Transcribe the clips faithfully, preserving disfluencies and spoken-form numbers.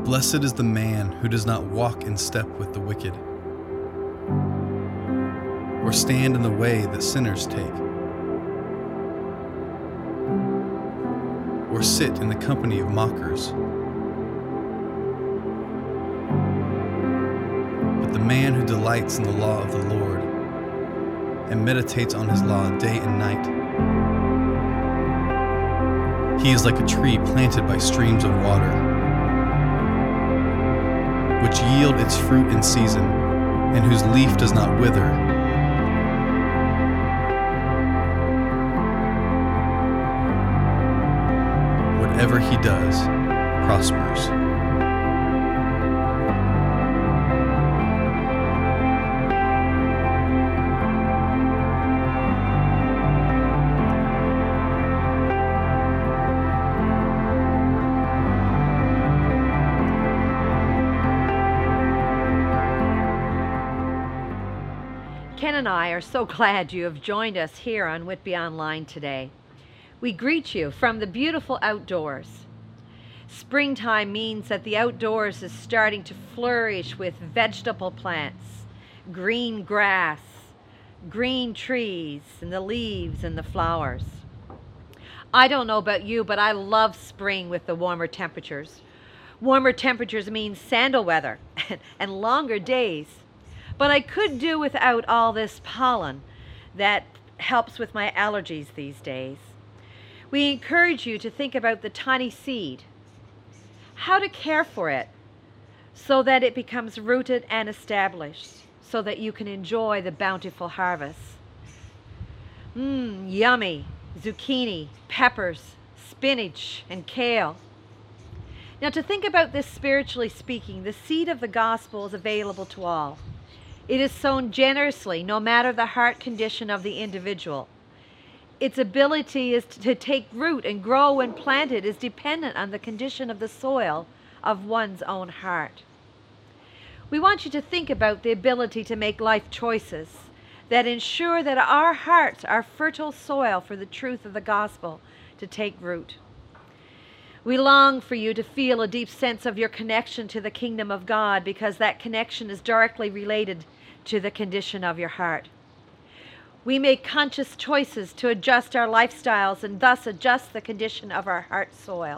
Blessed is the man who does not walk in step with the wicked, or stand in the way that sinners take, or sit in the company of mockers. But the man who delights in the law of the Lord and meditates on his law day and night, he is like a tree planted by streams of water, which yield its fruit in season, and whose leaf does not wither. Whatever he does prospers. Ken and I are so glad you have joined us here on Whitby Online today. We greet you from the beautiful outdoors. Springtime means that the outdoors is starting to flourish with vegetable plants, green grass, green trees, and the leaves and the flowers. I don't know about you, but I love spring with the warmer temperatures. Warmer temperatures mean sandal weather and longer days. But I could do without all this pollen that helps with my allergies these days. We encourage you to think about the tiny seed, how to care for it so that it becomes rooted and established, so that you can enjoy the bountiful harvest. Mmm, yummy zucchini, peppers, spinach, and kale. Now, to think about this spiritually speaking, the seed of the gospel is available to all. It is sown generously, no matter the heart condition of the individual. Its ability is to take root and grow when planted is dependent on the condition of the soil of one's own heart. We want you to think about the ability to make life choices that ensure that our hearts are fertile soil for the truth of the gospel to take root. We long for you to feel a deep sense of your connection to the kingdom of God, because that connection is directly related to the condition of your heart. We make conscious choices to adjust our lifestyles and thus adjust the condition of our heart soil.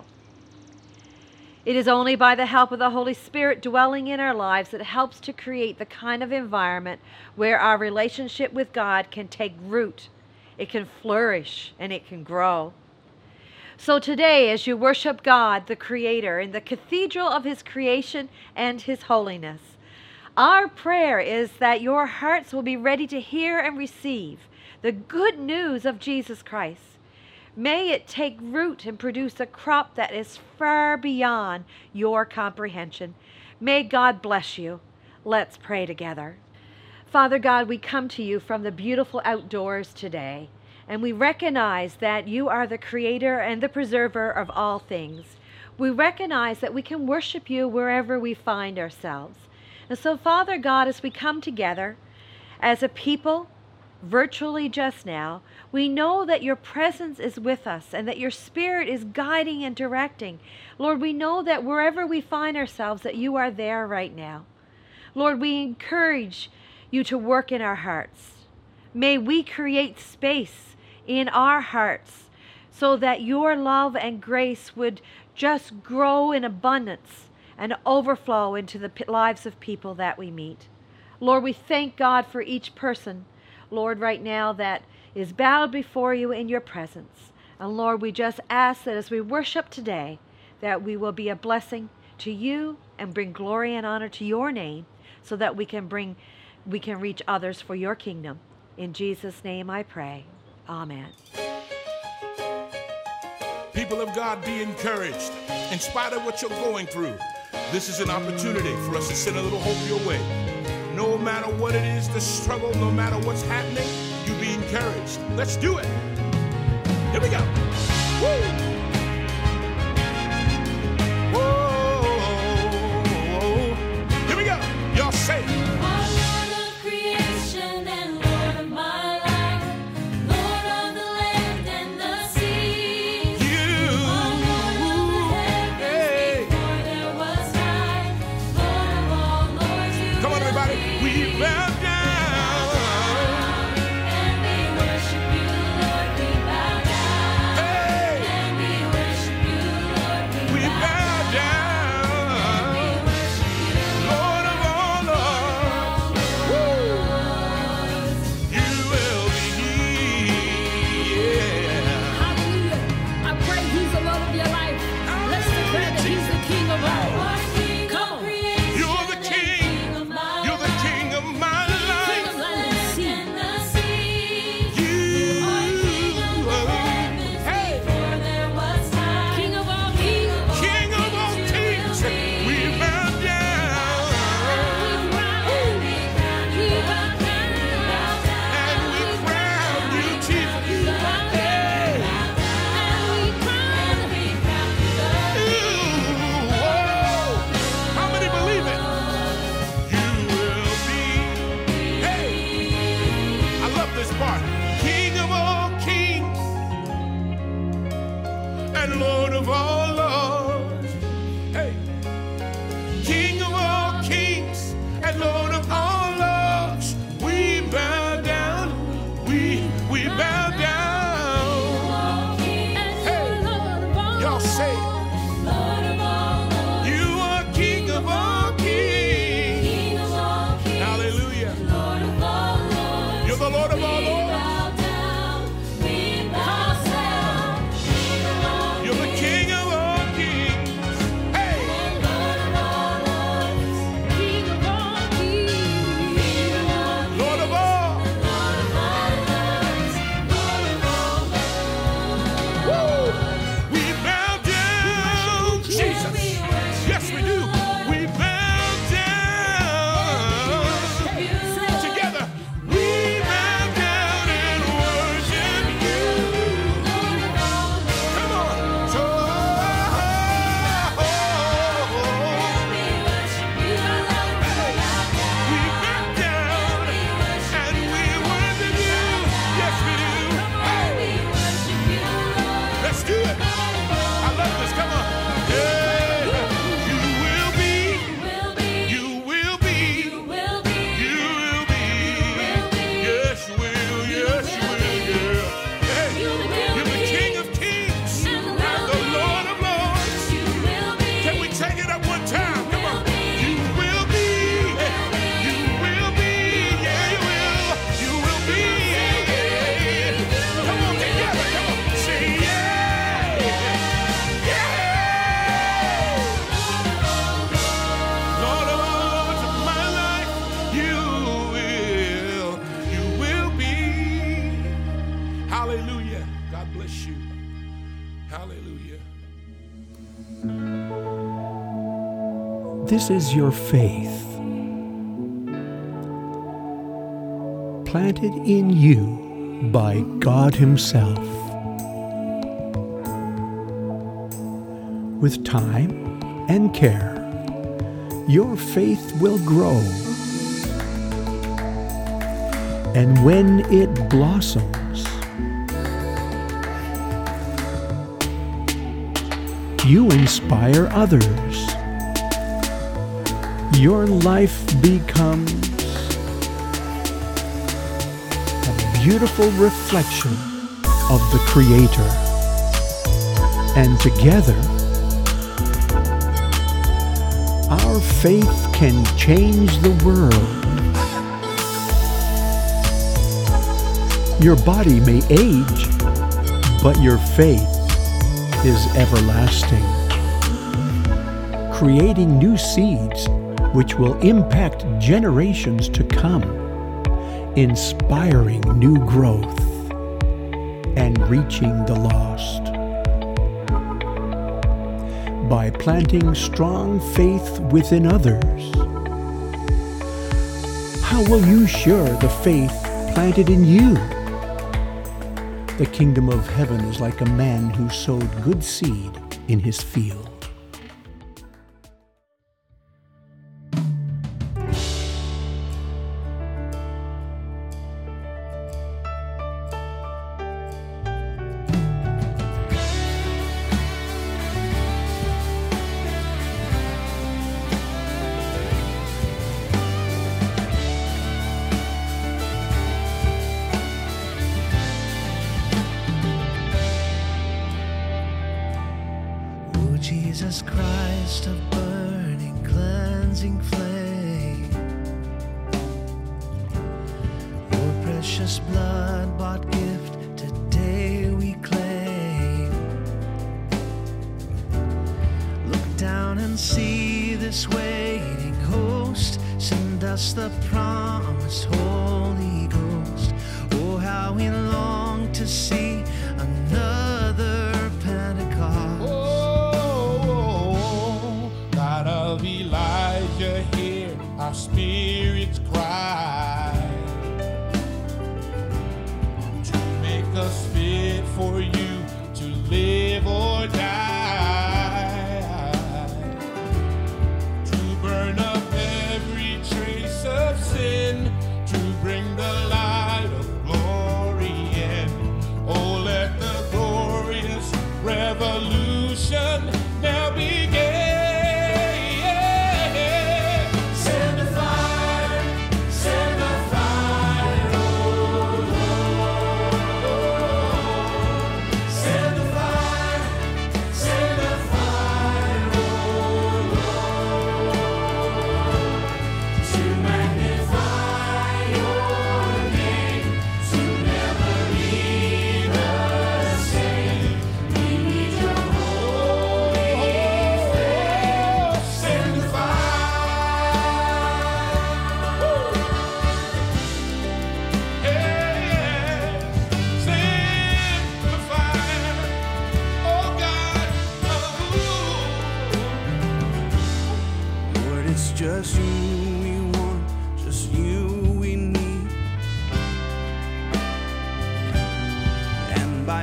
It is only by the help of the Holy Spirit dwelling in our lives that helps to create the kind of environment where our relationship with God can take root, it can flourish, and it can grow. So today, as you worship God, the Creator, in the cathedral of His creation and His holiness, our prayer is that your hearts will be ready to hear and receive the good news of Jesus Christ. May it take root and produce a crop that is far beyond your comprehension. May God bless you. Let's pray together. Father God, we come to you from the beautiful outdoors today. And we recognize that you are the creator and the preserver of all things. We recognize that we can worship you wherever we find ourselves. And so, Father God, as we come together as a people, virtually just now, we know that your presence is with us and that your Spirit is guiding and directing. Lord, we know that wherever we find ourselves, that you are there right now. Lord, we encourage you to work in our hearts. May we create space in our hearts so that your love and grace would just grow in abundance and overflow into the lives of people that we meet. Lord, we thank God for each person, Lord, right now that is bowed before you in your presence. And Lord, we just ask that as we worship today, that we will be a blessing to you and bring glory and honor to your name, so that we can bring, we can reach others for your kingdom. In Jesus' name I pray. Amen. People of God, be encouraged. In spite of what you're going through, this is an opportunity for us to send a little hope your way. No matter what it is, the struggle, no matter what's happening, you be encouraged. Let's do it. Here we go. Woo! Lord of all lords. You're the King of all kings. Hey! Lord of all. Woo! We bow down, Jesus. Yes, we do. We bow down. Sing together. We bow down and worship you. Come on. So, we bow down and we worship you. Yes, we do. Hey, let's do it. I love this. Come on. Yeah. You will be. You will be. You will be. Yes, you will. Yes, you will. Yeah. Hey, you're the King of kings and the Lord of lords. Can we take it up one time? Come on. You will be. You will be. Yeah, you will. You will be. Come on, together. Come on. Say yeah. Yeah. Lord of all lords of my life, you will. You will be. Hallelujah. God bless you. Hallelujah. This is your faith, planted in you by God Himself. With time and care, your faith will grow. And when it blossoms, you inspire others. Your life becomes a beautiful reflection of the Creator. And together, our faith can change the world. Your body may age, but your faith is everlasting, creating new seeds which will impact generations to come, inspiring new growth and reaching the lost. By planting strong faith within others, how will you share the faith planted in you? The kingdom of heaven is like a man who sowed good seed in his field. Jesus Christ, a burning, cleansing flame. Your precious blood-bought gift today we claim. Look down and see this waiting host. Send us the promised Holy Ghost. Oh, how we long to see another Pentecost. Of Elijah, hear our spirits cry to make us fit for you to live or die, to burn up every trace of sin, to bring the light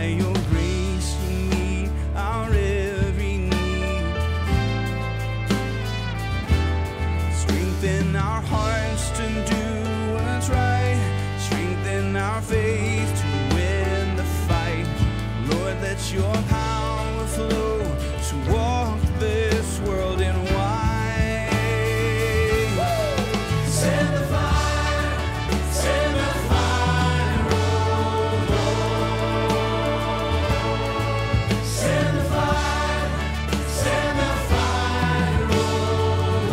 by your grace you meet our every need. Strengthen our hearts to do what's right. Strengthen our faith to win the fight. Lord, let your power flow to walk this world in white. Send the fire, send the fire, oh Lord. Send the fire, send the fire, oh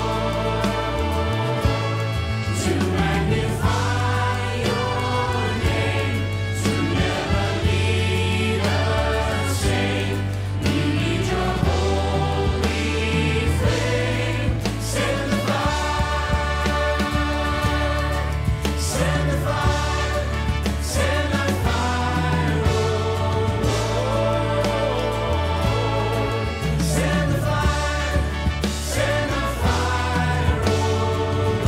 Lord. To magnify your name, to never leave us shame. We need your holy flame. Send the fire, send the fire, send the fire, oh Lord. Send the fire, send the fire, oh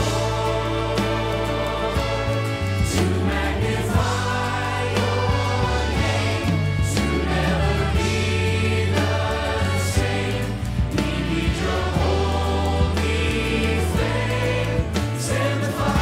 Lord. To magnify your name, to never be the same. We need your holy flame. Send the fire.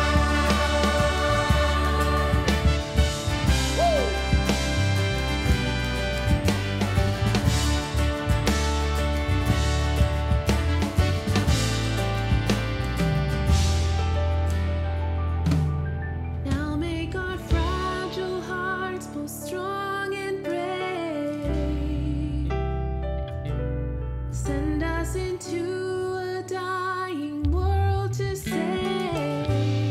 Now make our fragile hearts both strong and brave. Send us into a dying world to save.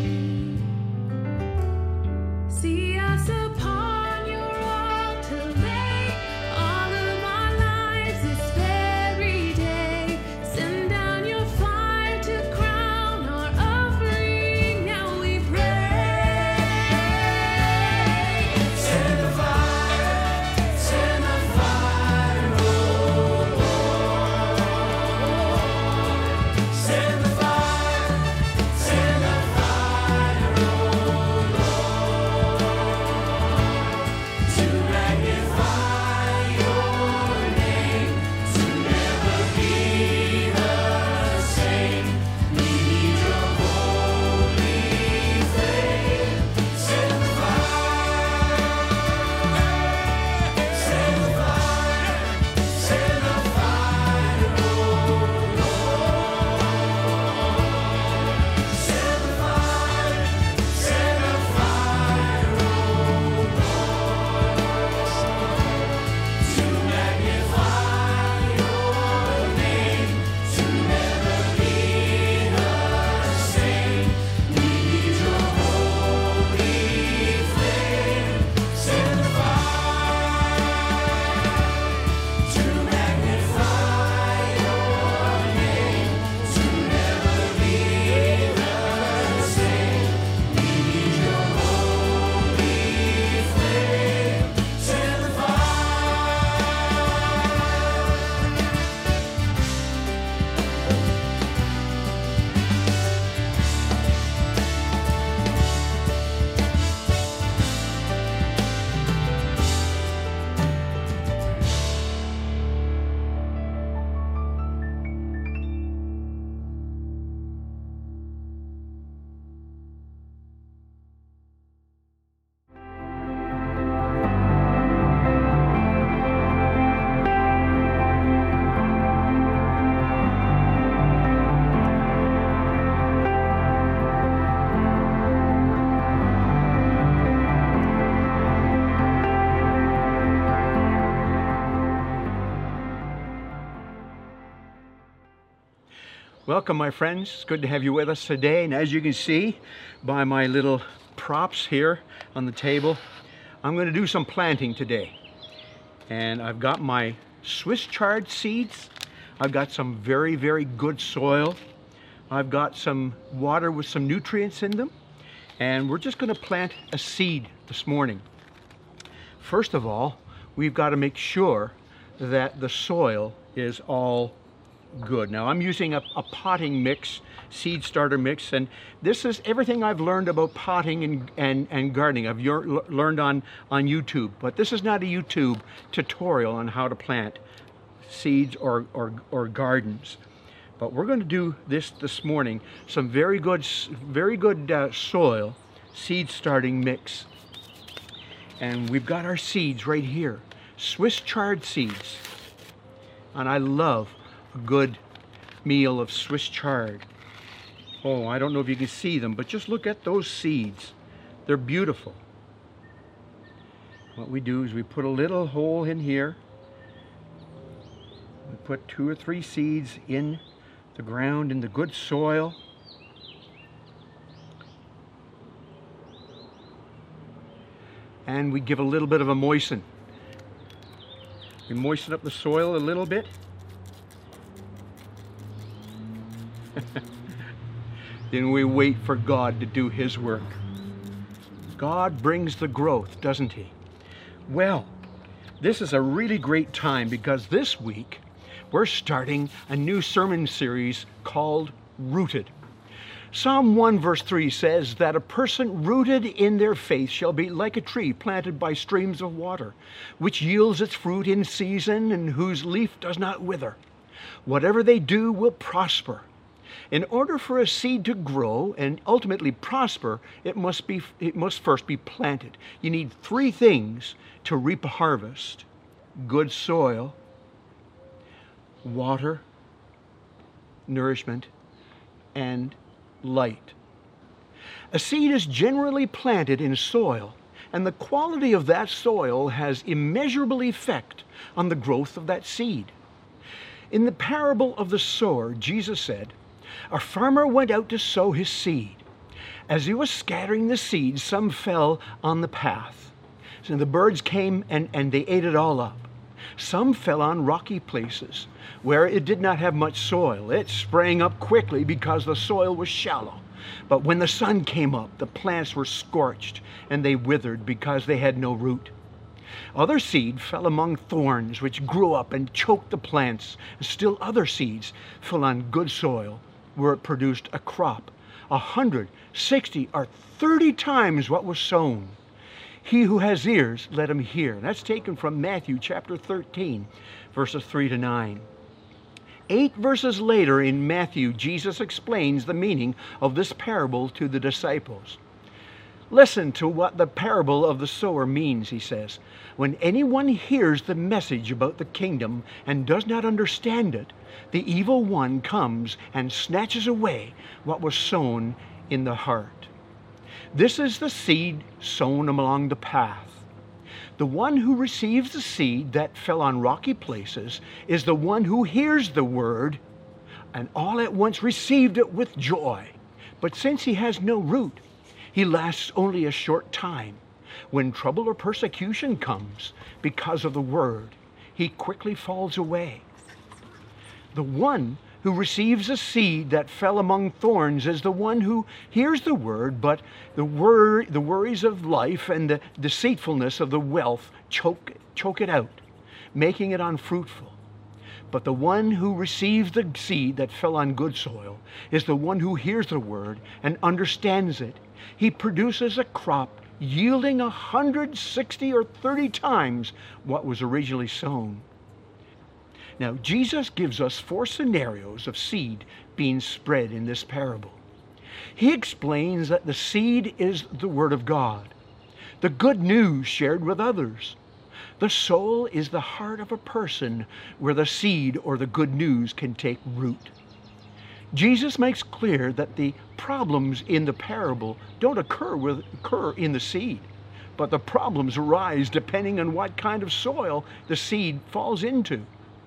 See us upon your altar, lay all of our lives this very day. Send down your fire to crown our offering. Now we pray. Send the fire, send the fire, oh Lord. Send the fire, send the fire, oh Lord. To magnify your name, to never be the same. We need your holy flame. Send the fire, send the fire, send the fire, oh Lord. Send the fire, send the fire, oh Lord. To magnify your name, to never be the same. We need your holy flame. Send the fire, to magnify your name, to never be the same. We need your holy flame. Send the fire. Welcome, my friends. It's good to have you with us today. And as you can see by my little props here on the table, I'm going to do some planting today. And I've got my Swiss chard seeds. I've got some very, very good soil. I've got some water with some nutrients in them. And we're just going to plant a seed this morning. First of all, we've got to make sure that the soil is all good. Now I'm using a, a potting mix, seed starter mix, and this is everything I've learned about potting and, and, and gardening. I've your, learned on, on YouTube, but this is not a YouTube tutorial on how to plant seeds or, or, or gardens. But we're going to do this this morning, some very good, very good uh, soil seed starting mix. And we've got our seeds right here, Swiss chard seeds. And I love a good meal of Swiss chard. Oh, I don't know if you can see them, but just look at those seeds. They're beautiful. What we do is we put a little hole in here. We put two or three seeds in the ground in the good soil. And we give a little bit of a moisten. We moisten up the soil a little bit. Then we wait for God to do His work. God brings the growth, doesn't He? Well, this is a really great time because this week we're starting a new sermon series called Rooted. Psalm one verse three says that a person rooted in their faith shall be like a tree planted by streams of water, which yields its fruit in season and whose leaf does not wither. Whatever they do will prosper. In order for a seed to grow and ultimately prosper, it must be, it must first be planted. You need three things to reap a harvest: good soil, water, nourishment, and light. A seed is generally planted in soil, and the quality of that soil has immeasurable effect on the growth of that seed. In the parable of the sower, Jesus said, "A farmer went out to sow his seed. As he was scattering the seed, some fell on the path. So the birds came and, and they ate it all up. Some fell on rocky places where it did not have much soil. It sprang up quickly because the soil was shallow. But when the sun came up, the plants were scorched and they withered because they had no root. Other seed fell among thorns, which grew up and choked the plants. Still other seeds fell on good soil, where it produced a crop, a hundred, sixty, or thirty times what was sown. He who has ears, let him hear." That's taken from Matthew chapter thirteen, verses three to nine. Eight verses later in Matthew, Jesus explains the meaning of this parable to the disciples. "Listen to what the parable of the sower means," he says. "When anyone hears the message about the kingdom and does not understand it, the evil one comes and snatches away what was sown in the heart. This is the seed sown along the path. The one who receives the seed that fell on rocky places is the one who hears the word and all at once received it with joy. But since he has no root, he lasts only a short time. When trouble or persecution comes because of the word, he quickly falls away. The one who receives a seed that fell among thorns is the one who hears the word, but the wor- the worries of life and the deceitfulness of the wealth choke, choke it out, making it unfruitful. But the one who receives the seed that fell on good soil is the one who hears the word and understands it. He produces a crop yielding a hundred, sixty, or thirty times what was originally sown." Now, Jesus gives us four scenarios of seed being spread in this parable. He explains that the seed is the Word of God, the good news shared with others. The soul is the heart of a person where the seed or the good news can take root. Jesus makes clear that the problems in the parable don't occur, with, occur in the seed, but the problems arise depending on what kind of soil the seed falls into.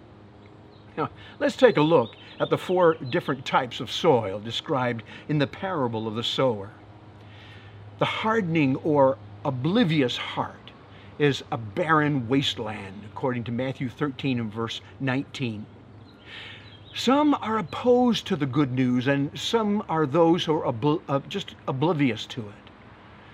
Now, let's take a look at the four different types of soil described in the parable of the sower. The hardening or oblivious heart is a barren wasteland, according to Matthew thirteen and verse nineteen. Some are opposed to the good news, and some are those who are obl- uh, just oblivious to it.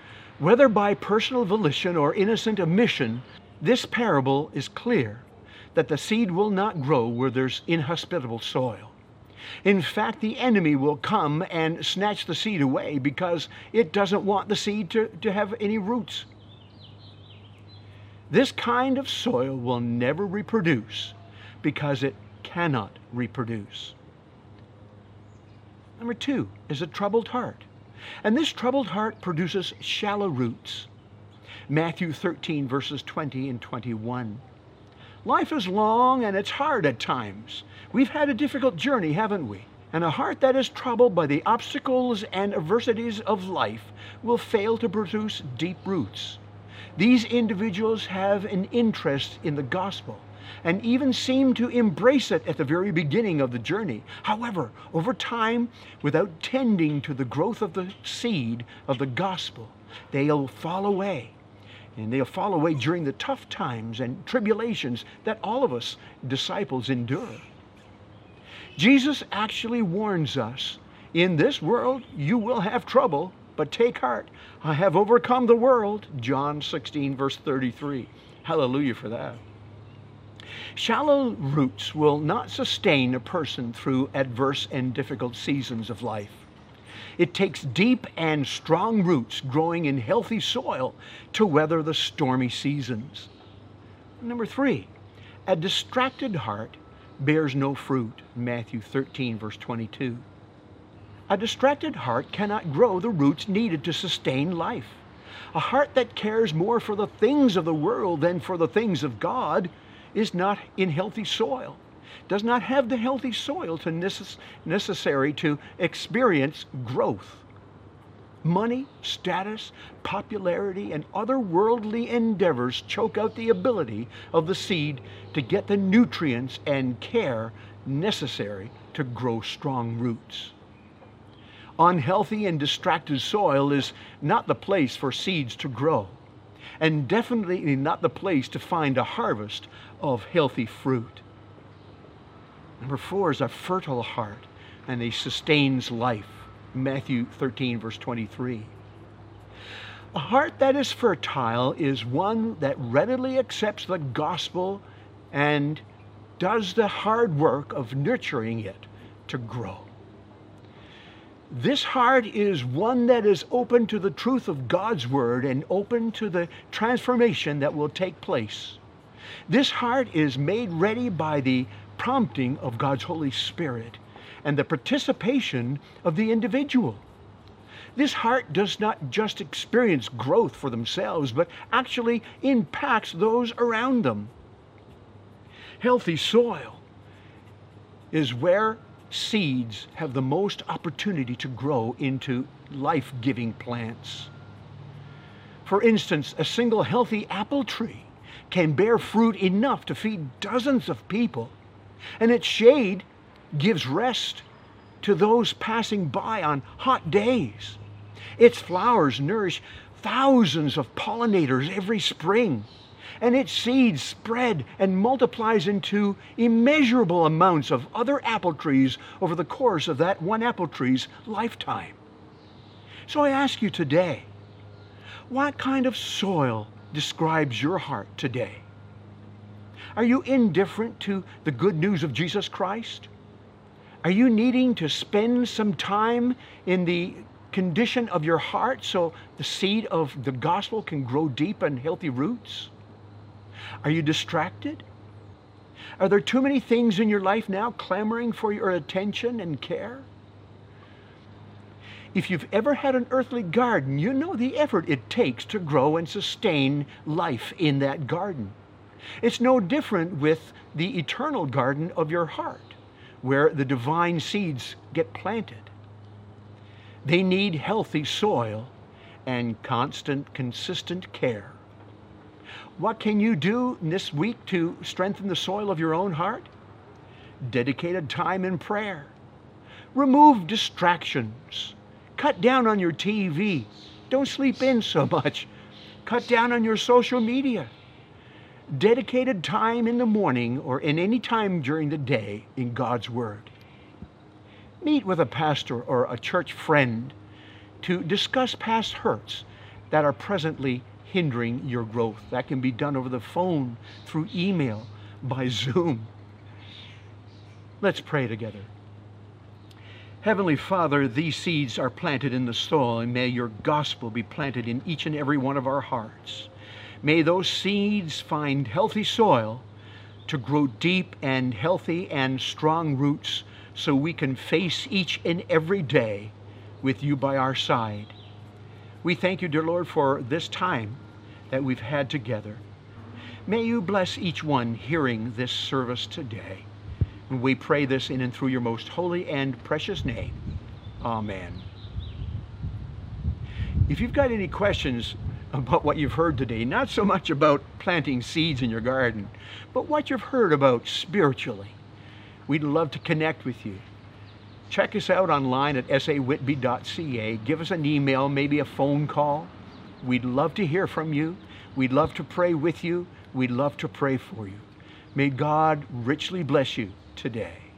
Whether by personal volition or innocent omission, this parable is clear that the seed will not grow where there's inhospitable soil. In fact, the enemy will come and snatch the seed away because it doesn't want the seed to, to have any roots. This kind of soil will never reproduce because it cannot reproduce. Number two is a troubled heart. And this troubled heart produces shallow roots. Matthew thirteen, verses twenty and twenty-one. Life is long and it's hard at times. We've had a difficult journey, haven't we? And a heart that is troubled by the obstacles and adversities of life will fail to produce deep roots. These individuals have an interest in the gospel and even seem to embrace it at the very beginning of the journey. However, over time, without tending to the growth of the seed of the gospel, they'll fall away. And they'll fall away during the tough times and tribulations that all of us disciples endure. Jesus actually warns us, in this world you will have trouble, but take heart. I have overcome the world. John sixteen, verse thirty-three. Hallelujah for that. Shallow roots will not sustain a person through adverse and difficult seasons of life. It takes deep and strong roots growing in healthy soil to weather the stormy seasons. Number three, a distracted heart bears no fruit. Matthew thirteen, verse twenty-two. A distracted heart cannot grow the roots needed to sustain life. A heart that cares more for the things of the world than for the things of God is not in healthy soil, does not have the healthy soil to necess- necessary to experience growth. Money, status, popularity, and other worldly endeavors choke out the ability of the seed to get the nutrients and care necessary to grow strong roots. Unhealthy and distracted soil is not the place for seeds to grow, and definitely not the place to find a harvest of healthy fruit. Number four is a fertile heart, and it sustains life. Matthew thirteen, verse twenty-three. A heart that is fertile is one that readily accepts the gospel and does the hard work of nurturing it to grow. This heart is one that is open to the truth of God's word and open to the transformation that will take place. This heart is made ready by the prompting of God's Holy Spirit and the participation of the individual. This heart does not just experience growth for themselves, but actually impacts those around them. Healthy soil is where seeds have the most opportunity to grow into life-giving plants. For instance, a single healthy apple tree can bear fruit enough to feed dozens of people, and its shade gives rest to those passing by on hot days. Its flowers nourish thousands of pollinators every spring, and its seeds spread and multiplies into immeasurable amounts of other apple trees over the course of that one apple tree's lifetime. So I ask you today, what kind of soil describes your heart today? Are you indifferent to the good news of Jesus Christ? Are you needing to spend some time in the condition of your heart so the seed of the gospel can grow deep and healthy roots? Are you distracted? Are there too many things in your life now clamoring for your attention and care? If you've ever had an earthly garden, you know the effort it takes to grow and sustain life in that garden. It's no different with the eternal garden of your heart, where the divine seeds get planted. They need healthy soil and constant, consistent care. What can you do this week to strengthen the soil of your own heart? Dedicated time in prayer. Remove distractions. Cut down on your T V. Don't sleep in so much. Cut down on your social media. Dedicated time in the morning or in any time during the day in God's Word. Meet with a pastor or a church friend to discuss past hurts that are presently hindering your growth. That can be done over the phone, through email, by Zoom. Let's pray together. Heavenly Father, these seeds are planted in the soil, and may your gospel be planted in each and every one of our hearts. May those seeds find healthy soil to grow deep and healthy and strong roots, so we can face each and every day with you by our side. We thank you, dear Lord, for this time that we've had together. May you bless each one hearing this service today. And we pray this in and through your most holy and precious name. Amen. If you've got any questions about what you've heard today, not so much about planting seeds in your garden, but what you've heard about spiritually, we'd love to connect with you. Check us out online at s a whitby dot c a. Give us an email, maybe a phone call. We'd love to hear from you. We'd love to pray with you. We'd love to pray for you. May God richly bless you today.